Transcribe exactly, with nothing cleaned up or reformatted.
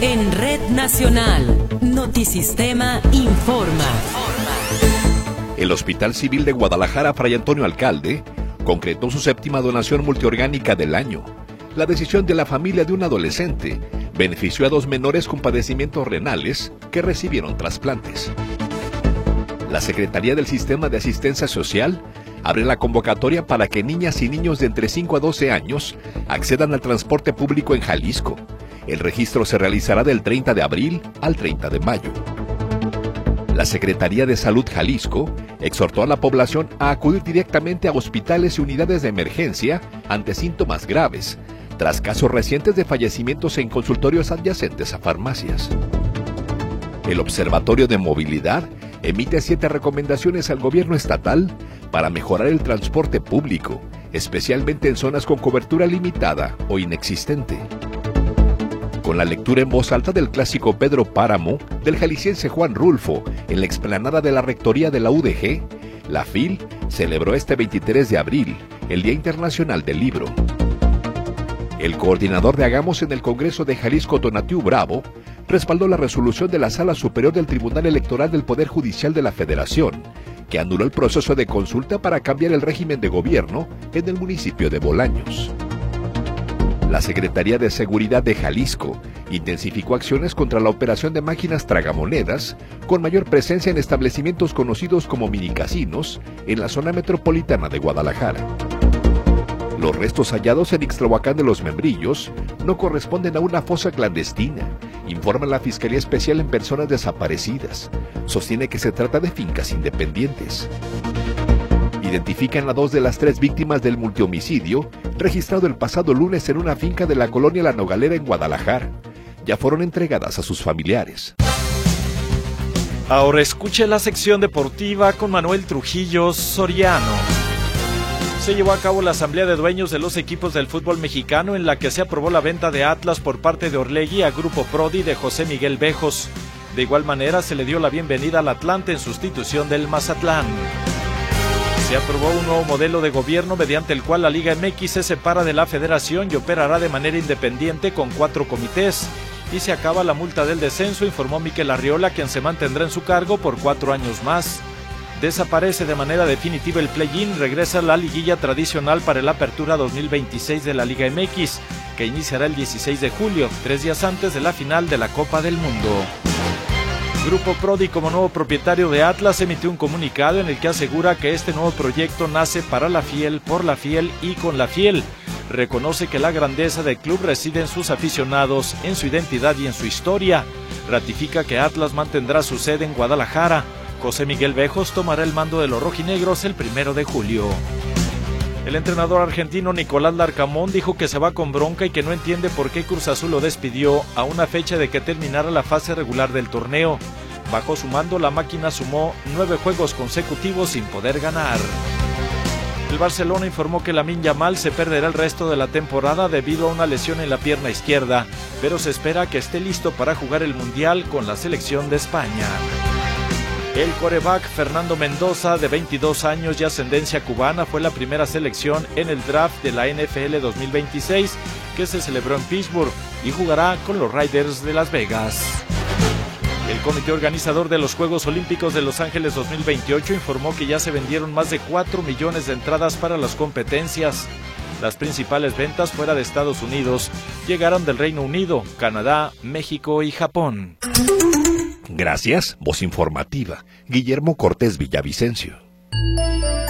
En Red Nacional, Notisistema informa. El Hospital Civil de Guadalajara Fray Antonio Alcalde concretó su séptima donación multiorgánica del año. La decisión de la familia de un adolescente benefició a dos menores con padecimientos renales que recibieron trasplantes. La Secretaría del Sistema de Asistencia Social abre la convocatoria para que niñas y niños de entre cinco a doce años accedan al transporte público en Jalisco. El registro se realizará del treinta de abril al treinta de mayo. La Secretaría de Salud Jalisco exhortó a la población a acudir directamente a hospitales y unidades de emergencia ante síntomas graves, tras casos recientes de fallecimientos en consultorios adyacentes a farmacias. El Observatorio de Movilidad emite siete recomendaciones al gobierno estatal para mejorar el transporte público, especialmente en zonas con cobertura limitada o inexistente. Con la lectura en voz alta del clásico Pedro Páramo del jalisciense Juan Rulfo en la explanada de la Rectoría de la U D G, la F I L celebró este veintitrés de abril el Día Internacional del Libro. El coordinador de Hagamos en el Congreso de Jalisco, Tonatiu Bravo, respaldó la resolución de la Sala Superior del Tribunal Electoral del Poder Judicial de la Federación, que anuló el proceso de consulta para cambiar el régimen de gobierno en el municipio de Bolaños. La Secretaría de Seguridad de Jalisco intensificó acciones contra la operación de máquinas tragamonedas, con mayor presencia en establecimientos conocidos como minicasinos en la zona metropolitana de Guadalajara. Los restos hallados en Ixtlahuacán de los Membrillos no corresponden a una fosa clandestina, informa la Fiscalía Especial en Personas Desaparecidas. Sostiene que se trata de fincas independientes. Identifican a dos de las tres víctimas del multihomicidio registrado el pasado lunes en una finca de la colonia La Nogalera en Guadalajara. Ya fueron entregadas a sus familiares. Ahora escuche la sección deportiva con Manuel Trujillo Soriano. Se llevó a cabo la asamblea de dueños de los equipos del fútbol mexicano, en la que se aprobó la venta de Atlas por parte de Orlegui a Grupo Prodi de José Miguel Bejos. De igual manera se le dio la bienvenida al Atlante en sustitución del Mazatlán. Se aprobó un nuevo modelo de gobierno mediante el cual la Liga M X se separa de la Federación y operará de manera independiente con cuatro comités. Y se acaba la multa del descenso, informó Miquel Arriola, quien se mantendrá en su cargo por cuatro años más. Desaparece de manera definitiva el play-in, regresa la liguilla tradicional para la apertura dos mil veintiséis de la Liga M X, que iniciará el dieciséis de julio, tres días antes de la final de la Copa del Mundo. Grupo Prodi, como nuevo propietario de Atlas, emitió un comunicado en el que asegura que este nuevo proyecto nace para la Fiel, por la Fiel y con la Fiel. Reconoce que la grandeza del club reside en sus aficionados, en su identidad y en su historia. Ratifica que Atlas mantendrá su sede en Guadalajara. José Miguel Bejos tomará el mando de los rojinegros el primero de julio. El entrenador argentino Nicolás Larcamón dijo que se va con bronca y que no entiende por qué Cruz Azul lo despidió a una fecha de que terminara la fase regular del torneo. Bajo su mando, la máquina sumó nueve juegos consecutivos sin poder ganar. El Barcelona informó que Lamine Yamal se perderá el resto de la temporada debido a una lesión en la pierna izquierda, pero se espera que esté listo para jugar el Mundial con la selección de España. El quarterback Fernando Mendoza, de veintidós años y ascendencia cubana, fue la primera selección en el draft de la N F L dos mil veintiséis, que se celebró en Pittsburgh, y jugará con los Raiders de Las Vegas. El comité organizador de los Juegos Olímpicos de Los Ángeles dos mil veintiocho informó que ya se vendieron más de cuatro millones de entradas para las competencias. Las principales ventas fuera de Estados Unidos llegaron del Reino Unido, Canadá, México y Japón. Gracias, voz informativa, Guillermo Cortés Villavicencio.